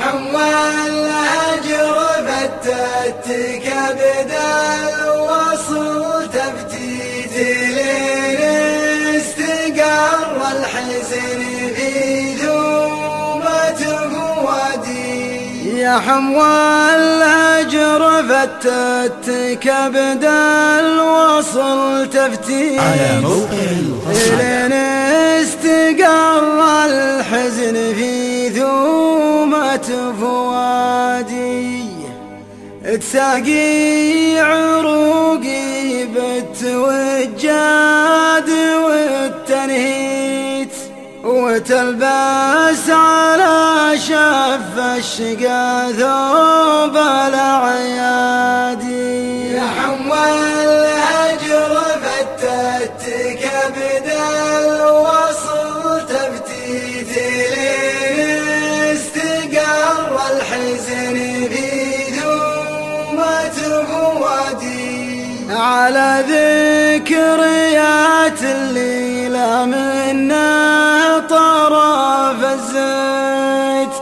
حمى الهجر فتتك بدل وصل تفتيت لين استقر الحزن في ذوبة فؤادي. يا حمى الهجر فتتك بدل وصل تفتيت لين استقر الحزن في ذوبة فؤادي. تساقي عروقي بالتوجاد والتنهيت وتلبس على شف الشقا ثوب الأعيادي. يا حمى الهجر فتتك بدل وصل تفتيت لين استقر الحزن في ذوبة فؤادي. على ذكريات الليلة منه طرف الزيت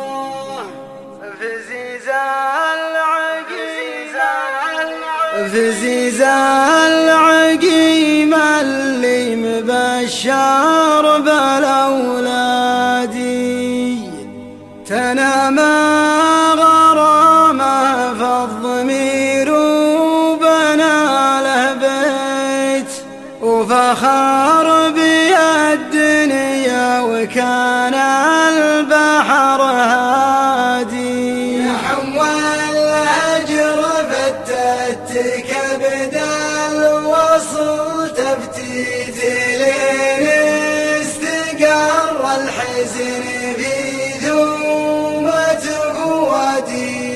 في زيزة العقيم اللي مبشر بالأولادي. تنام غرامه في الضمير وبنى له بيت وفخر بالدنيا وكان البحر هادي. يا حمى الهجر فتتك بدل وصل تفتيت لين استقر الحزن في ذوبة فؤادي.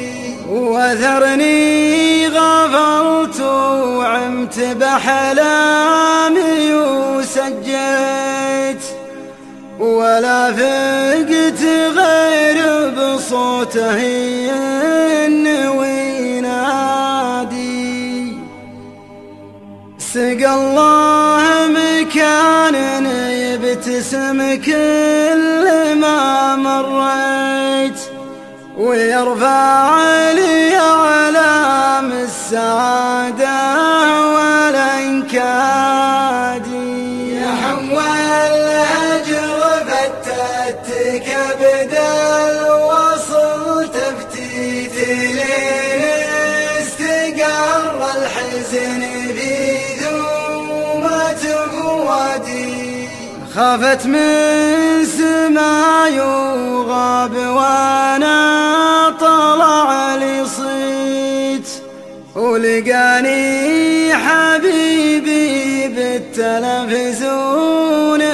وذرني غفرت وعمت بحلامي وسجيت ولا فقت غير بصوته ينوي نادي. سقى الله مكان يبتسم كل ما مريت ويرفع لي علام السعادة والانكادي. يا حمى الهجر فتتك بدل وصل تفتيت لين استقر الحزن في ذوبة فؤادي. خافت من سماي وغاب وانا طلع لي صيت ولقاني حبيبي بالتلفزيون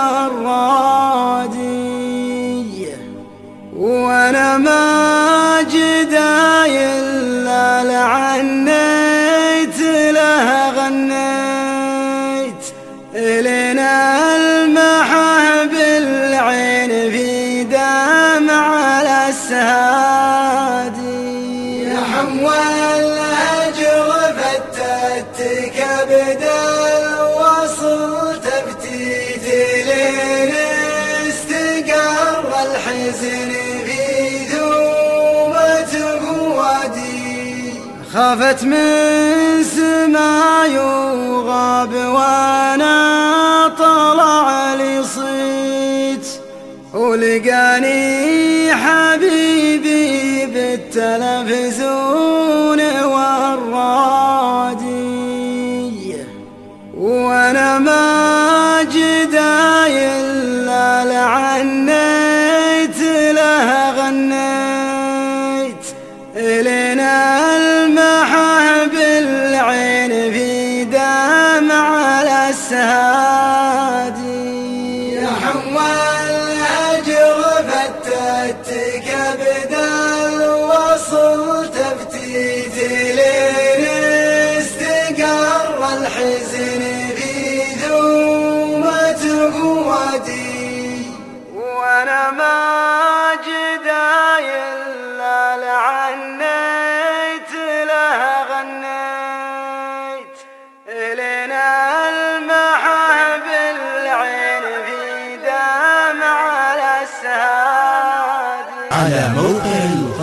والرادي. وانا ما جداي الا لعنيت له غنيت لنا المحى بالعين في دمع الأسهادي. يا حمى الهجر فتتك بدل وصل تفتيت لين استقر الحزن في ذوبة فؤادي. خافت من سماي وغاب وانا طلع لي صيت ولقاني حبيبي بالتلفزيون والرادي. وانا ما جداي الا لعنيت له غنيت لنا المحى بالعين في دمع الأسهادي. يا حمى الهجر فتتك بدل وصل تفتيت لين استقر الحزن في ذوبة فؤادي. وانا ما جداي الا لعنيت له غنيت لنا المحى بالعين في دمع الأسهادي. على موقع